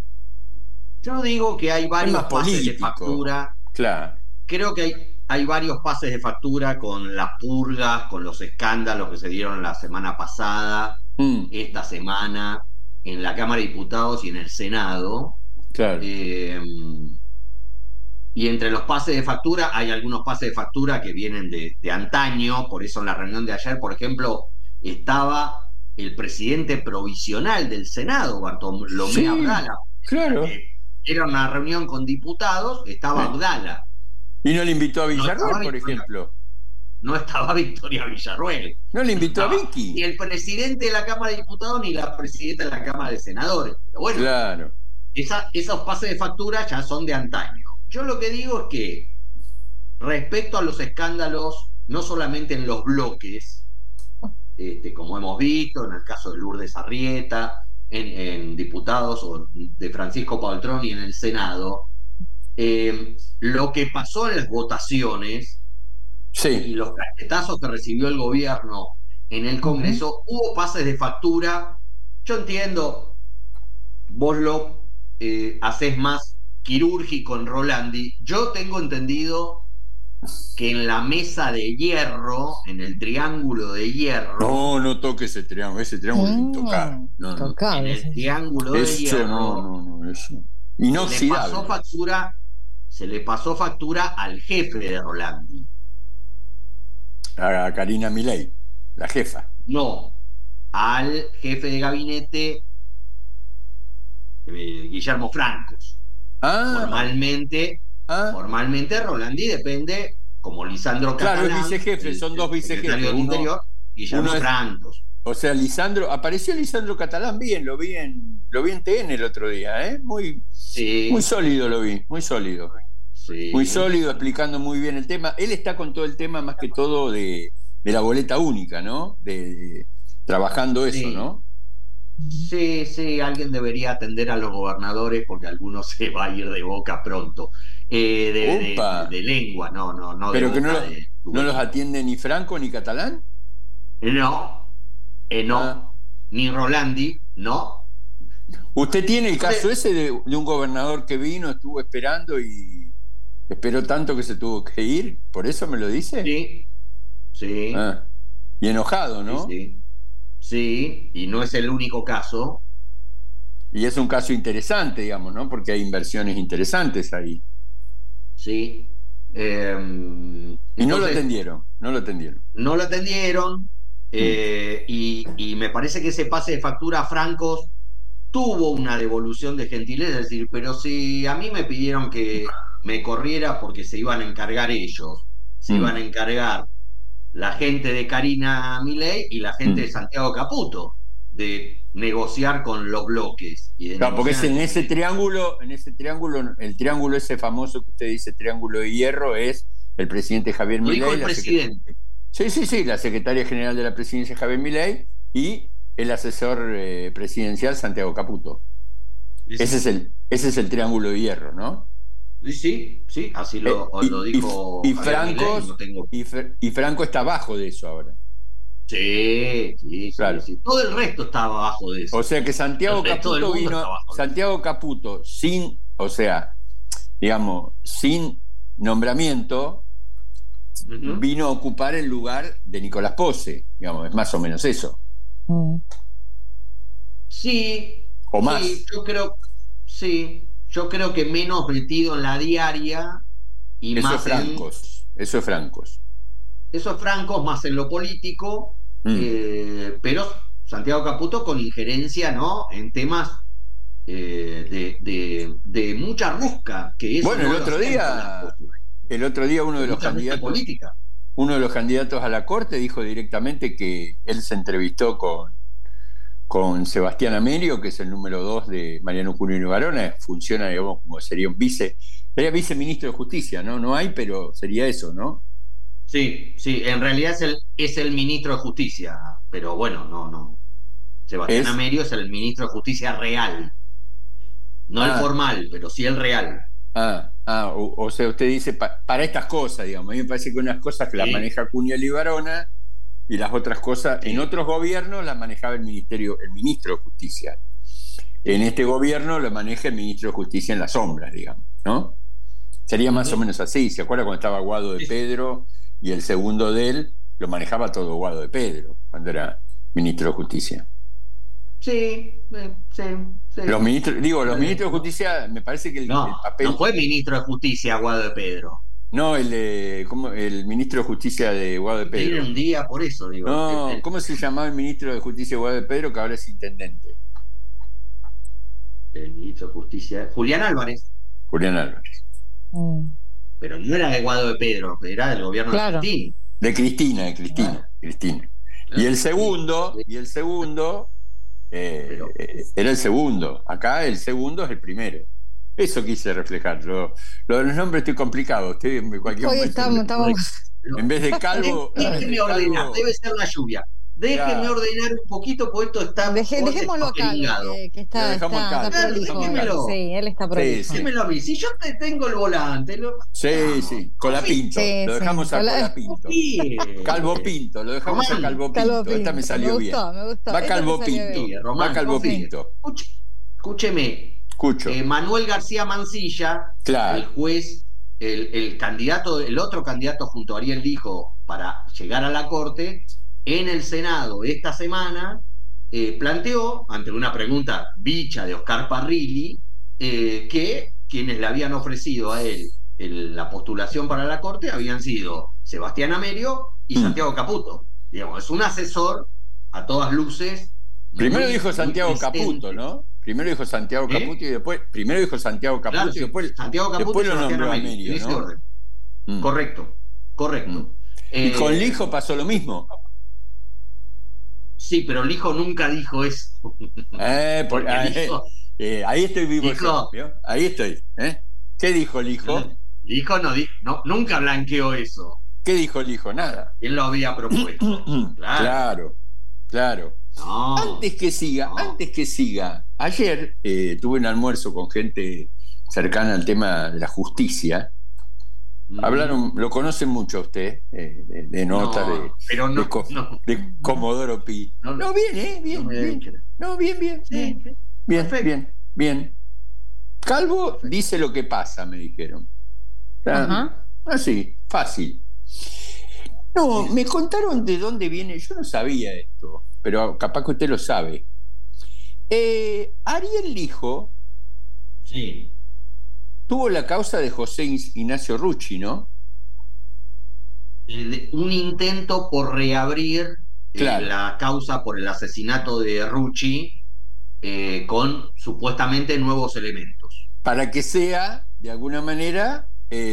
Yo digo que hay varios pases de factura. Claro. Creo que hay varios pases de factura con las purgas, con los escándalos que se dieron la semana pasada, esta semana, en la Cámara de Diputados y en el Senado. Claro. Y entre los pases de factura, hay algunos pases de factura que vienen de antaño. Por eso en la reunión de ayer, por ejemplo, estaba el presidente provisional del Senado, Bartolomé Abdala. Claro. Era una reunión con diputados, estaba Abdala. ¿Y no le invitó a Villarruel, por ejemplo? No estaba Victoria Villarruel. No le invitó a Vicky. Ni el presidente de la Cámara de Diputados ni la presidenta de la Cámara de Senadores. Pero bueno, claro. Esos pases de factura ya son de antaño. Yo lo que digo es que respecto a los escándalos, no solamente en los bloques, como hemos visto en el caso de Lourdes Arrieta, en diputados o de Francisco Paltrón y en el Senado, lo que pasó en las votaciones y los cachetazos que recibió el gobierno en el Congreso, hubo pases de factura. Yo entiendo, vos lo hacés más quirúrgico en Rolandi. Yo tengo entendido que en la mesa de hierro, en el triángulo de hierro... No toques ese triángulo es intocable. En el triángulo de hierro... Eso. Inoxidable. Se le pasó factura al jefe de Rolandi. A Karina Milei, la jefa. No, al jefe de gabinete Guillermo Francos. Formalmente Rolandi depende como Lisandro Catalán. Claro, es vicejefe, son dos vicejefes. Del Interior, Guillermo Francos. O sea, apareció Lisandro Catalán bien, lo vi en TN el otro día, muy sólido lo vi, muy sólido. Sí. Muy sólido, explicando muy bien el tema. Él está con todo el tema más que todo de la boleta única, ¿no? De trabajando eso, ¿no? Sí, alguien debería atender a los gobernadores porque alguno se va a ir de boca pronto. De lengua, no. ¿Pero que boca, no los atiende ni Franco ni Catalán? No. Ni Rolandi, no. ¿Usted tiene el caso ese de un gobernador que vino, estuvo esperando y esperó tanto que se tuvo que ir? ¿Por eso me lo dice? Sí. Y enojado, ¿no? Sí, y no es el único caso. Y es un caso interesante, digamos, ¿no? Porque hay inversiones interesantes ahí. Sí. Y no lo atendieron. No lo atendieron. Y me parece que ese pase de factura a francos tuvo una devolución de gentileza, es decir, pero si a mí me pidieron que me corriera porque se iban a encargar ellos, se iban a encargar la gente de Karina Milei y la gente de Santiago Caputo de negociar con los bloques. Claro, porque en ese triángulo, el triángulo ese famoso que usted dice, triángulo de hierro, es el presidente Javier Milei. Dijo el presidente. Sí, la secretaria general de la presidencia Javier Milei y el asesor presidencial Santiago Caputo. Ese es el triángulo de hierro, ¿no? Sí, así lo dijo. Y Franco está abajo de eso ahora. Sí, claro. Sí. Todo el resto estaba abajo de eso. O sea que Santiago Caputo sin nombramiento, vino a ocupar el lugar de Nicolás Pose, digamos, es más o menos eso. Sí. O más. Yo creo que menos metido en la diaria y eso más Eso es francos, más en lo político, pero Santiago Caputo con injerencia, ¿no?, en temas de mucha rosca, que eso. Bueno, el otro día uno de los candidatos a la Corte dijo directamente que él se entrevistó con Sebastián Amerio, que es el número 2 de Mariano Junio Barona, funciona, digamos, como sería sería viceministro de Justicia, ¿no? No hay, pero sería eso, ¿no? Sí, en realidad es el ministro de Justicia, pero bueno, no. Sebastián Amerio es el ministro de Justicia real. No el formal, pero sí el real. O sea, usted dice para estas cosas, digamos. A mí me parece que unas cosas que las maneja Cunha y Barona y las otras cosas, en otros gobiernos las manejaba el ministro de Justicia. En este gobierno lo maneja el ministro de Justicia en las sombras, digamos, ¿no? Sería más o menos así. ¿Se acuerda cuando estaba Guado de Pedro y el segundo de él lo manejaba todo Guado de Pedro cuando era ministro de Justicia? Sí. Los ministros de Justicia, me parece que el papel... No fue ministro de Justicia Guado de Pedro. No, el ministro de Justicia de Guado de Pedro. Tiene un día por eso, digo. No, ¿cómo se llamaba el ministro de Justicia de Guado de Pedro, que ahora es intendente? El ministro de Justicia, Julián Álvarez. Pero no era de Guado de Pedro, era del gobierno de Cristina. De Cristina. Y el segundo era el segundo. Acá el segundo es el primero. Eso quise reflejar. Lo de los nombres estoy complicado. Usted en cualquier momento estamos... En vez de calvo. Déjeme ordenar, debe ser la lluvia. Déjeme ordenar un poquito, porque esto está. Dejémoslo acá, que está prolijo. Sí, él está prolijo. Déjemelo a mí. Si yo te tengo el volante. Sí, Colapinto. Lo dejamos a Colapinto. Calvo Pinto, lo dejamos a Calvo Pinto. Esta me salió bien. Me gustó. Va Calvo Pinto. Escúcheme. Manuel García Mancilla, el juez, el candidato, el otro candidato junto a Ariel Lijo para llegar a la Corte, en el Senado esta semana planteó, ante una pregunta bicha de Oscar Parrilli, que quienes le habían ofrecido a él la postulación para la Corte habían sido Sebastián Amerio y Santiago Caputo. Digamos, es un asesor a todas luces. Primero dijo Santiago Caputo, ¿no? Primero dijo Santiago Caputo y después. Primero dijo Santiago Caputo y después. Santiago Caputo después lo nombró Amerio, en ese orden. Correcto. Y con Lijo pasó lo mismo. Sí, pero Lijo nunca dijo eso. Ahí estoy vivo yo, ¿vio? Ahí estoy. ¿Qué dijo Lijo? Lijo nunca blanqueó eso. ¿Qué dijo Lijo? Nada. Él lo había propuesto. Claro. No, antes que siga. Ayer tuve un almuerzo con gente cercana al tema de la justicia. Hablaron, lo conocen mucho a usted, de notas de Comodoro Pi. Bien. Calvo dice lo que pasa, me dijeron. Así, fácil. No, me contaron de dónde viene, yo no sabía esto, pero capaz que usted lo sabe. Ariel Lijo tuvo la causa de José Ignacio Rucci, ¿no? Un intento por reabrir la causa por el asesinato de Rucci con supuestamente nuevos elementos. Para que sea, de alguna manera,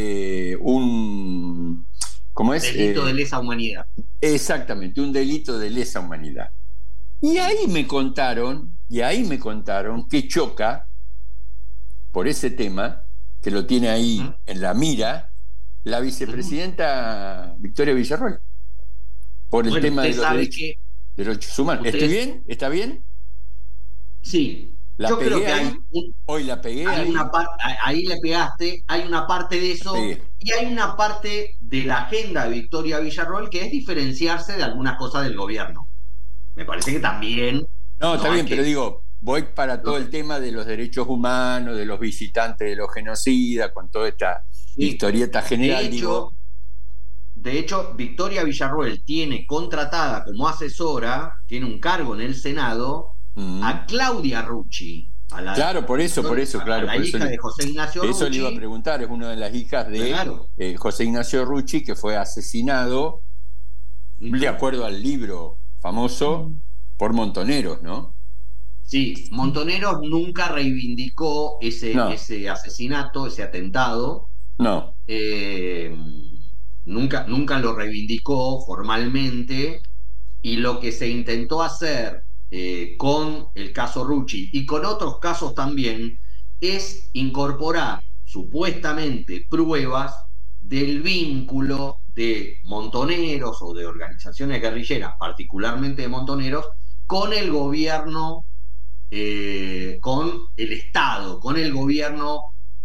un... ¿Cómo es? Delito de lesa humanidad. Exactamente, un delito de lesa humanidad. Y ahí me contaron que choca por ese tema, que lo tiene ahí en la mira, la vicepresidenta Victoria Villarroel, por el tema de los derechos humanos. ¿Estoy bien? ¿Está bien? Sí. Yo creo que hoy la pegué. Ahí le pegaste, hay una parte de eso, y hay una parte de la agenda de Victoria Villarroel que es diferenciarse de algunas cosas del gobierno. Me parece que también... No, está bien, pero digo, voy para todo el tema de los derechos humanos, de los visitantes de los genocidas, con toda esta historieta general. De hecho, Victoria Villarroel tiene contratada como asesora, tiene un cargo en el Senado, a Claudia Rucci. Claro, por eso, claro. La hija de José Ignacio Rucci. Eso le iba a preguntar, es una de las hijas de José Ignacio Rucci, que fue asesinado, de acuerdo al libro famoso, por Montoneros, ¿no? Sí, Montoneros nunca reivindicó ese asesinato, ese atentado. No. Nunca lo reivindicó formalmente, y lo que se intentó hacer con el caso Rucci y con otros casos también es incorporar supuestamente pruebas del vínculo de Montoneros o de organizaciones guerrilleras, particularmente de Montoneros, con el gobierno, con el Estado, con el gobierno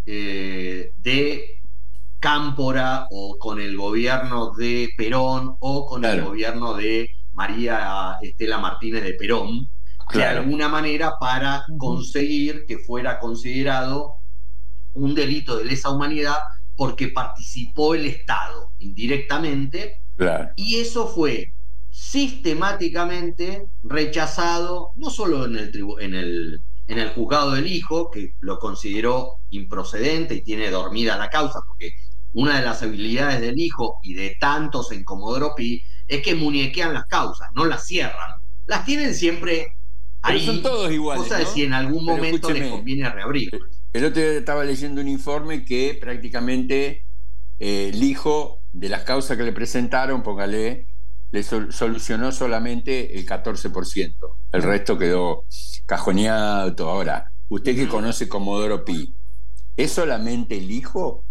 de Cámpora, o con el gobierno de Perón, o con el gobierno de María Estela Martínez de Perón, de alguna manera para conseguir que fuera considerado un delito de lesa humanidad porque participó el Estado indirectamente, y eso fue sistemáticamente rechazado, no solo en el juzgado del hijo, que lo consideró improcedente y tiene dormida la causa, porque una de las habilidades del hijo y de tantos en Comodoro Pi es que muñequean las causas, no las cierran, las tienen siempre ahí. Pero son todos iguales, cosa de si en algún momento les conviene reabrir. El otro día estaba leyendo un informe que prácticamente el hijo, de las causas que le presentaron, póngale, le solucionó solamente el 14%. El resto quedó cajoneado todo. Ahora, usted que conoce Comodoro Pi, ¿es solamente el hijo?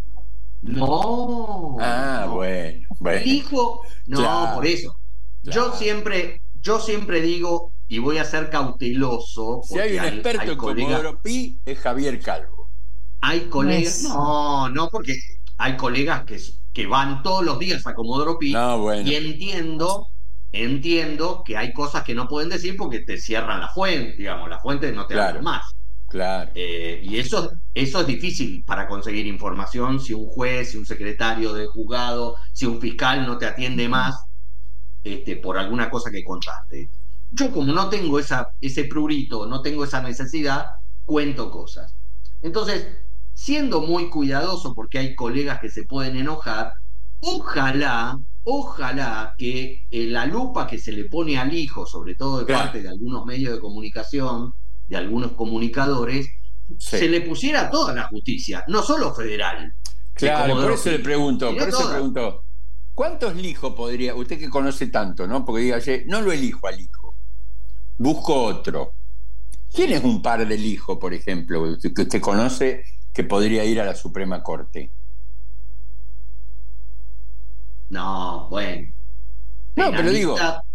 No. Bueno. El hijo, no, por eso. Yo siempre digo, y voy a ser cauteloso. Si hay un experto en Comodoro Pi, es Javier Calvo. Hay colegas, no, porque hay colegas que van todos los días a Comodoro Pi, y entiendo que hay cosas que no pueden decir porque te cierran la fuente, digamos, la fuente no te habla más. Claro. Y eso es difícil para conseguir información si un juez, si un secretario de juzgado, si un fiscal no te atiende más por alguna cosa que contaste. Yo, como no tengo ese prurito, no tengo esa necesidad, cuento cosas. Entonces, siendo muy cuidadoso, porque hay colegas que se pueden enojar, ojalá que la lupa que se le pone al hijo, sobre todo de parte de algunos medios de comunicación, de algunos comunicadores, se le pusiera a toda la justicia, no solo federal. Claro, por eso le pregunto, ¿cuántos lijos podría, usted que conoce tanto, ¿no? Porque diga, no lo elijo al hijo, busco otro. ¿Quién es un par del hijo, por ejemplo, que usted conoce que podría ir a la Suprema Corte? No, bueno. No, pero digo...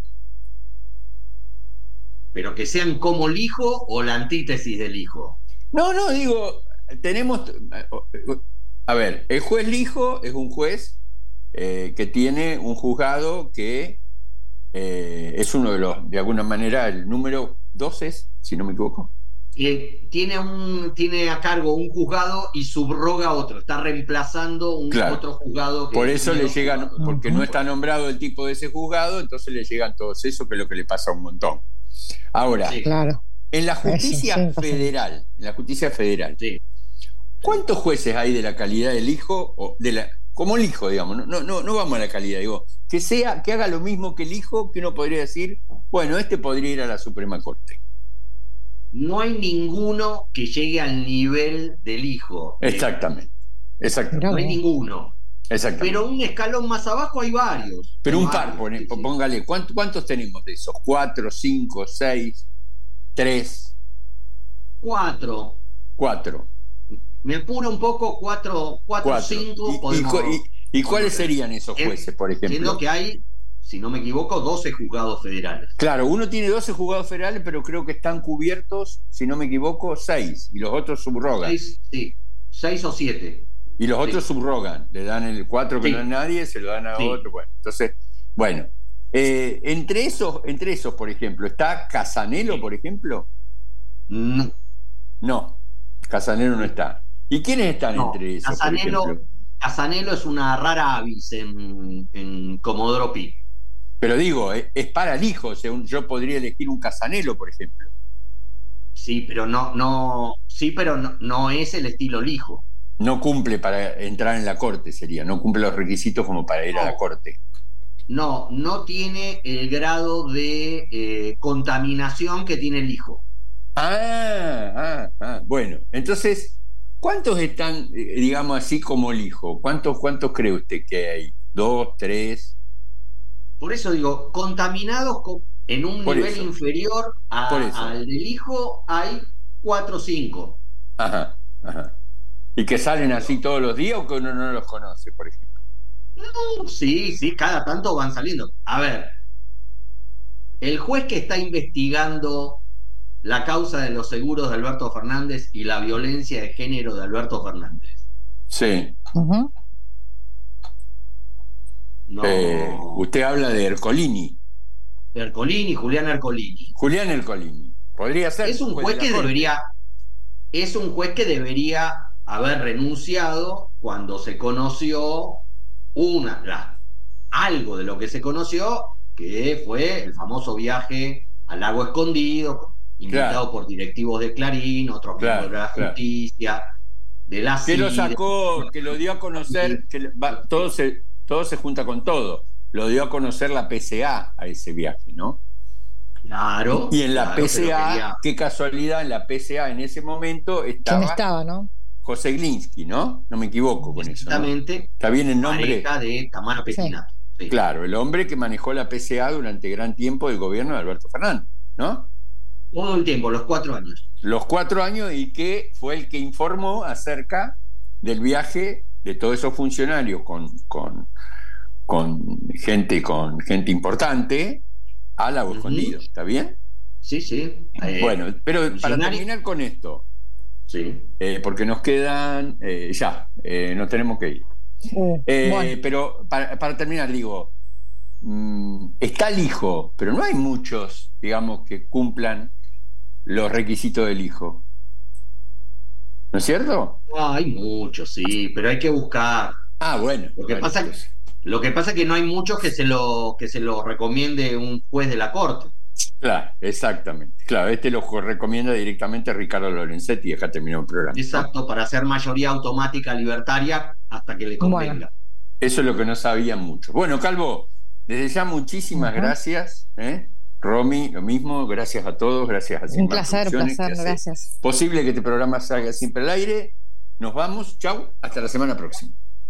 ¿Pero que sean como el hijo o la antítesis del hijo? No, digo, tenemos... A ver, el juez Lijo es un juez que tiene un juzgado que es uno de los, de alguna manera, el número 12, si no me equivoco. Tiene a cargo un juzgado y subroga otro, está reemplazando otro juzgado. Por eso le llegan, porque no está nombrado el tipo de ese juzgado, entonces le llegan todos eso, que es lo que le pasa a un montón. Ahora, en la justicia federal, ¿cuántos jueces hay de la calidad del hijo, como el hijo, digamos, no vamos a la calidad, digo, que haga lo mismo que el hijo, que uno podría decir, bueno, este podría ir a la Suprema Corte. No hay ninguno que llegue al nivel del hijo. Exactamente. No hay ninguno. Exactamente. Pero un escalón más abajo hay varios. Pero un par, póngale, ¿cuántos tenemos de esos? ¿4, 5, 6, 3? 4. Me apura un poco, 4, 5. ¿Y cuáles serían esos jueces, por ejemplo? Siendo que hay, si no me equivoco, 12 juzgados federales. Claro, uno tiene 12 juzgados federales, pero creo que están cubiertos, si no me equivoco, 6, y los otros subrogan. 6 o 7. Y los otros subrogan, le dan el 4 que no es nadie, se lo dan a otro. Bueno, entonces, entre esos, por ejemplo, ¿está Casanelo, por ejemplo? No, Casanelo no está. ¿Y quiénes están entre esos, por ejemplo? Casanelo es una rara avis en Comodoro Pi. Pero digo, es para el hijo, o sea, yo podría elegir un Casanelo, por ejemplo. Sí, pero no es el estilo Lijo. No cumple para entrar en la corte, no cumple los requisitos como para ir a la corte. No tiene el grado de contaminación que tiene el hijo. Bueno, entonces, ¿cuántos están, digamos así, como el hijo? ¿Cuántos cree usted que hay? ¿2, 3? Por eso digo, contaminados en un nivel inferior al del hijo hay 4 o 5. Ajá. ¿Y que salen así todos los días o que uno no los conoce, por ejemplo? No, sí, cada tanto van saliendo. A ver, el juez que está investigando la causa de los seguros de Alberto Fernández y la violencia de género de Alberto Fernández. Sí. Usted habla de Ercolini. Julián Ercolini. Podría ser. Es un juez que debería haber renunciado cuando se conoció algo de lo que se conoció, que fue el famoso viaje al Lago Escondido, invitado por directivos de Clarín, otros miembros de la justicia, de la CIDE. Que lo sacó, que lo dio a conocer, todo se junta con todo. Lo dio a conocer la PCA a ese viaje, ¿no? Claro. Y en la PCA, qué casualidad, en la PCA en ese momento estaba. ¿Quién estaba, no? José Glinsky, ¿no? No me equivoco con eso, ¿no? Exactamente. ¿Está bien el nombre? Pareja de Tamara Pettinato. Sí. Claro, el hombre que manejó la PCA durante gran tiempo del gobierno de Alberto Fernández, ¿no? Todo el tiempo, los 4 años. Los 4 años, y que fue el que informó acerca del viaje de todos esos funcionarios con gente importante al Lago Escondido, ¿está bien? Sí. Bueno, pero para terminar con esto, porque nos quedan nos tenemos que ir. Bueno. Pero para terminar, digo, está el hijo, pero no hay muchos, digamos, que cumplan los requisitos del hijo. ¿No es cierto? Hay muchos, sí, pero hay que buscar. Bueno. Lo que pasa es que no hay muchos que se lo recomiende un juez de la corte. Claro, exactamente. Claro, lo recomienda directamente Ricardo Lorenzetti y deja terminar el programa. Exacto, para hacer mayoría automática libertaria hasta que le convenga. Bueno. Eso es lo que no sabían mucho. Bueno, Calvo, desde ya muchísimas gracias. Romy, lo mismo, gracias a todos, gracias a Un placer, gracias. Posible que este programa salga siempre al aire. Nos vamos, chau, hasta la semana próxima.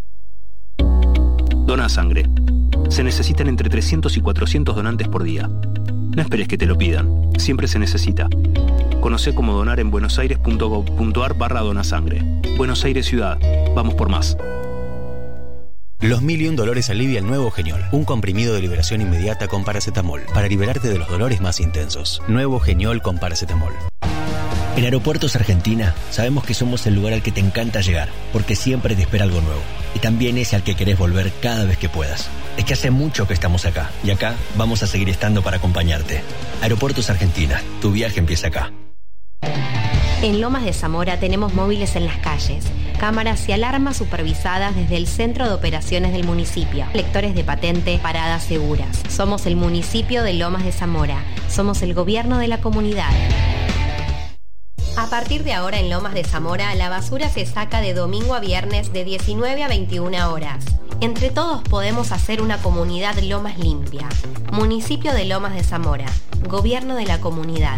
Dona sangre. Se necesitan entre 300 y 400 donantes por día. No esperes que te lo pidan, siempre se necesita. Conoce cómo donar en buenosaires.gov.ar/donasangre. Buenos Aires Ciudad, vamos por más. Los 1001 dolores alivia el nuevo Geniol, un comprimido de liberación inmediata con paracetamol, para liberarte de los dolores más intensos. Nuevo Geniol con paracetamol. En Aeropuertos Argentina sabemos que somos el lugar al que te encanta llegar, porque siempre te espera algo nuevo. Y también es al que querés volver cada vez que puedas. Es que hace mucho que estamos acá, y acá vamos a seguir estando para acompañarte. Aeropuertos Argentina, tu viaje empieza acá. En Lomas de Zamora tenemos móviles en las calles, cámaras y alarmas supervisadas desde el Centro de Operaciones del municipio, lectores de patente, paradas seguras. Somos el municipio de Lomas de Zamora, somos el gobierno de la comunidad. A partir de ahora en Lomas de Zamora, la basura se saca de domingo a viernes de 19 a 21 horas. Entre todos podemos hacer una comunidad Lomas limpia. Municipio de Lomas de Zamora. Gobierno de la comunidad.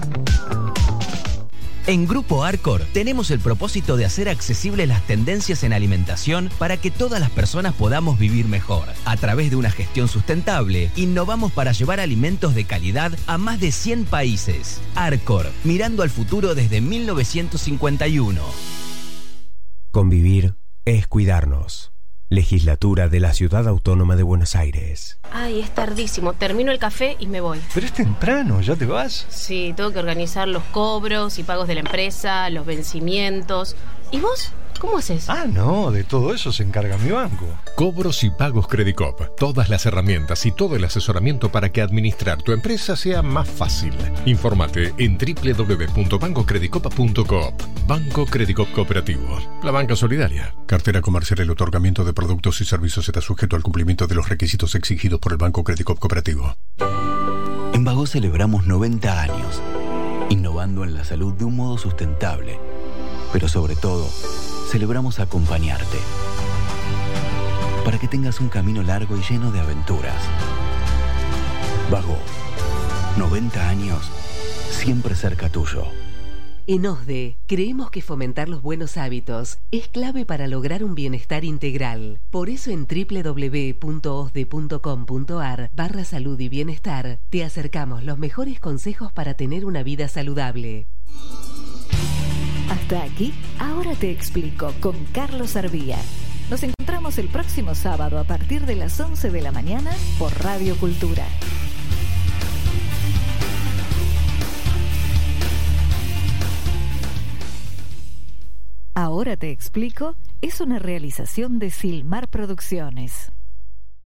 En Grupo Arcor tenemos el propósito de hacer accesibles las tendencias en alimentación para que todas las personas podamos vivir mejor. A través de una gestión sustentable, innovamos para llevar alimentos de calidad a más de 100 países. Arcor, mirando al futuro desde 1951. Convivir es cuidarnos. Legislatura de la Ciudad Autónoma de Buenos Aires. Ay, es tardísimo. Termino el café y me voy. Pero es temprano, ¿ya te vas? Sí, tengo que organizar los cobros y pagos de la empresa, los vencimientos. ¿Y vos? ¿Cómo haces? Ah, no, de todo eso se encarga mi banco. Cobros y pagos Credicop. Todas las herramientas y todo el asesoramiento para que administrar tu empresa sea más fácil. Infórmate en www.bancocredicop.coop. Banco Credicop Cooperativo. La banca solidaria. Cartera comercial. El otorgamiento de productos y servicios está sujeto al cumplimiento de los requisitos exigidos por el Banco Credicop Cooperativo. En Vago celebramos 90 años, innovando en la salud de un modo sustentable. Pero sobre todo, celebramos acompañarte, para que tengas un camino largo y lleno de aventuras. Vago, 90 años, siempre cerca tuyo. En OSDE, creemos que fomentar los buenos hábitos es clave para lograr un bienestar integral. Por eso en www.osde.com.ar/salud y bienestar te acercamos los mejores consejos para tener una vida saludable. Hasta aquí, Ahora te explico con Carlos Arbía. Nos encontramos el próximo sábado a partir de las 11 de la mañana por Radio Cultura. Ahora te explico es una realización de Silmar Producciones.